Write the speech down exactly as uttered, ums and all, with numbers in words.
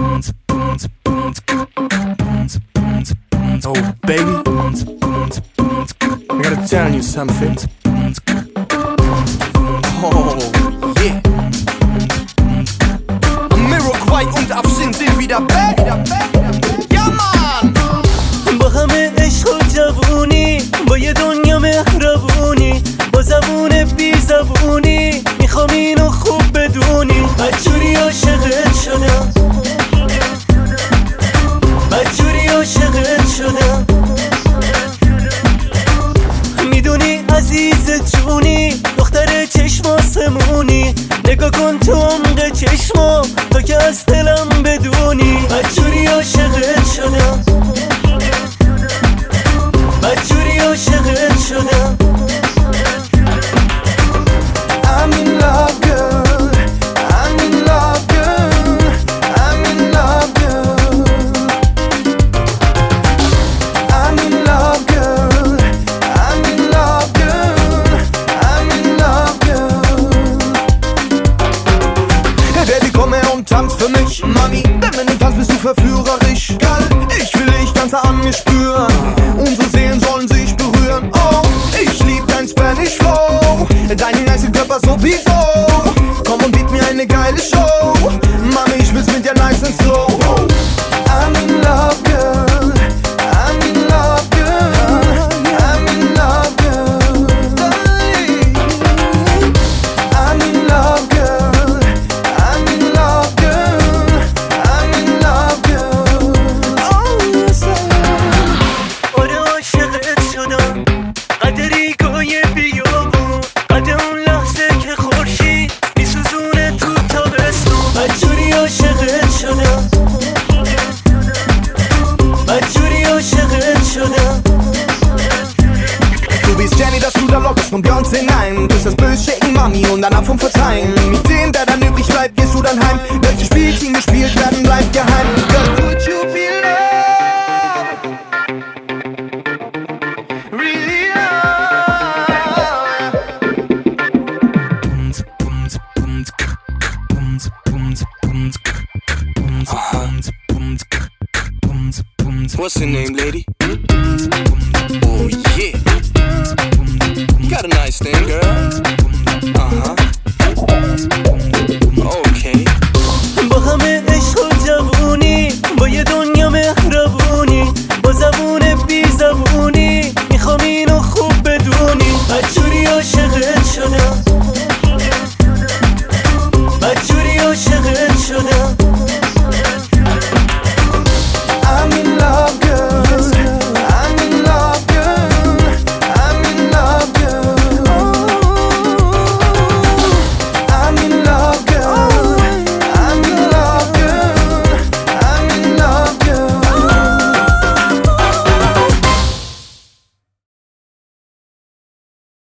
Oh baby, I gotta tell you something. Oh yeah. Miroquai und Afshin sind wieder back. Ja man. با همه عشق و جوونی، با یه دنیا مهربونی، با زبون بی زبونی میخوام اینو خوب بدونی. بدجوری عاشقت شدم، بدجوری عاشقت شدم. میدونی عزیز جونی، دختر چشم آسمونی، نگاه کن تو عمق چشما تا که از دلم بدونی. بدجوری عاشقت شدم، بدجوری عاشقت شدم. I'm in love girl, I'm in love girl, I'm in love girl. I'm in love girl, I'm in love girl, I'm in love girl. Hey Baby, komm her und tanz für mich, Mami. Denn wenn du tanzt, bist du verführerisch. Geil, ich will dich ganz an mir spüren. Unsere Seelen sollen sich berühren. Oh, ich lieb dein Spanish Flow, deinen nice Körper sowieso. Komm und biet mir eine geile Show. Mami, ich will's mit dir nice and slow. I'm in love, girl. I'm in love, girl. I'm in love, girl. I'm in love, girl. I'm in love, girl. I'm in love, girl. Oh, yes, I آره عاشقت شدم، قدری گوی بیابون، قد اون لحظه که خورشید میسوزونه تو تابستون. بدجوری عاشقت شدم، بدجوری عاشقت شدم. Du bist Jenny, das Ruder Lockes von Beyoncé, nein. Du bist das Böse-Shaken, Mami und ein Ab vom Verzeihen. Mit dem, der dann übrig bleibt, gehst du dann heim. Welche Spielchen gespielt werden, bleibt geheim. Girl, would you be loved? Really loved? What's your name, lady? Oh yeah. Got a nice thing, girl.